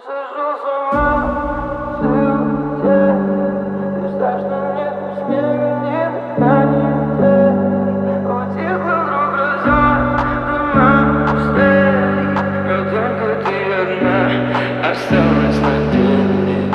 Сошел с ума, ты улетел. Ты знаешь, что нет ни снега, ни дождя, ни метели. Утихла вдруг гроза, дома пустели. Но только ты одна осталась на деле.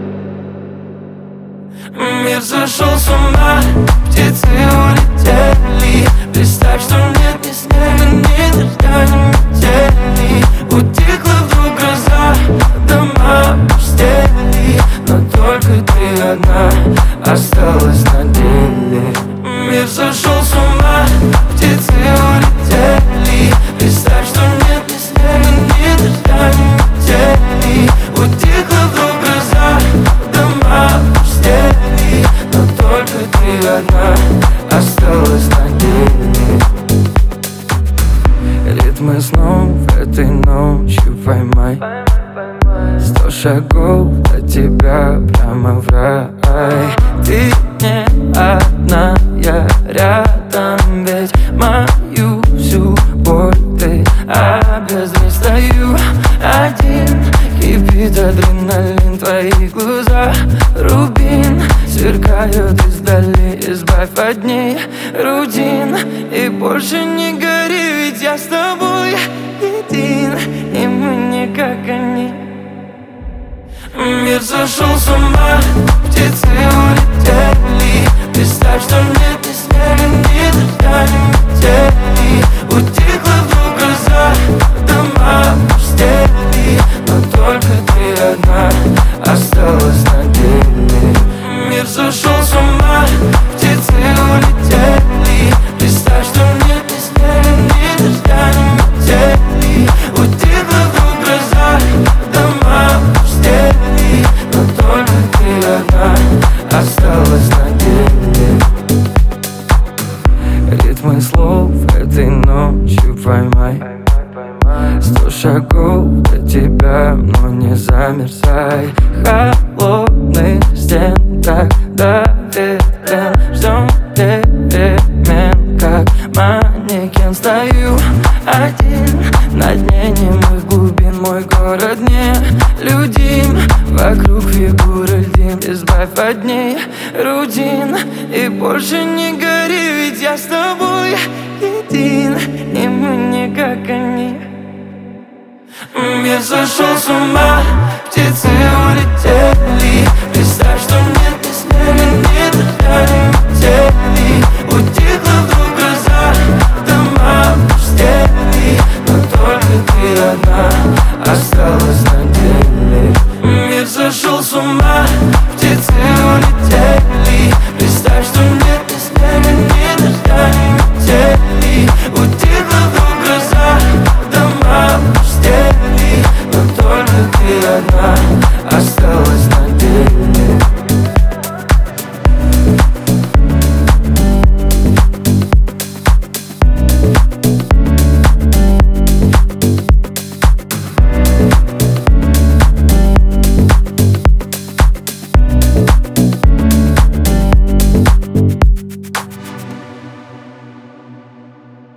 Мир сошел с ума, птицы улетели. Представь, что нет ни снега, ни дождя, ни метели. Утихла вдруг гроза, дома пустели. Но только ты одна осталась на деле. Мир сошел с ума, птицы улетели. Представь, что нет ни снега, ни дождя, ни метели. Утихла вдруг гроза, дома пустели. Но только ты одна осталась на деле. Ритмы снов этой ночью поймай. 100 шагов до тебя прямо в рай. Ты не одна, я рядом. Ведь мою всю боль ты обезри. Стою один, кипит адреналин. Твои глаза рубин сверкают издали. Избавь от них рутин и больше не гори. Ведь я с тобой един, и мы не как они. Мир сошел с ума, птицы улетели. Представь, что нет ни снега, ни дождя, ни метели. Утихла вдруг гроза, дома пустели. Но только ты одна осталась на деле. Мир сошел с ума, птицы улетели. Представь, что нет ни снега, ни дождя, ни метели. Утихла вдруг гроза, дома пустели. Но только ты одна осталась на деле. Ритмы слов этой ночью поймай. 100 шагов до тебя, но не замерзай. Холодных стен так доверен. Ждем перемен, как манекен. Стою один на дне немых глубин. Мой город не людим, вокруг фигуры льдин. Избавь от ней рутин и больше не гори. Ведь я с тобой един, и мы не как они. Мир сошел с ума, птицы улетели.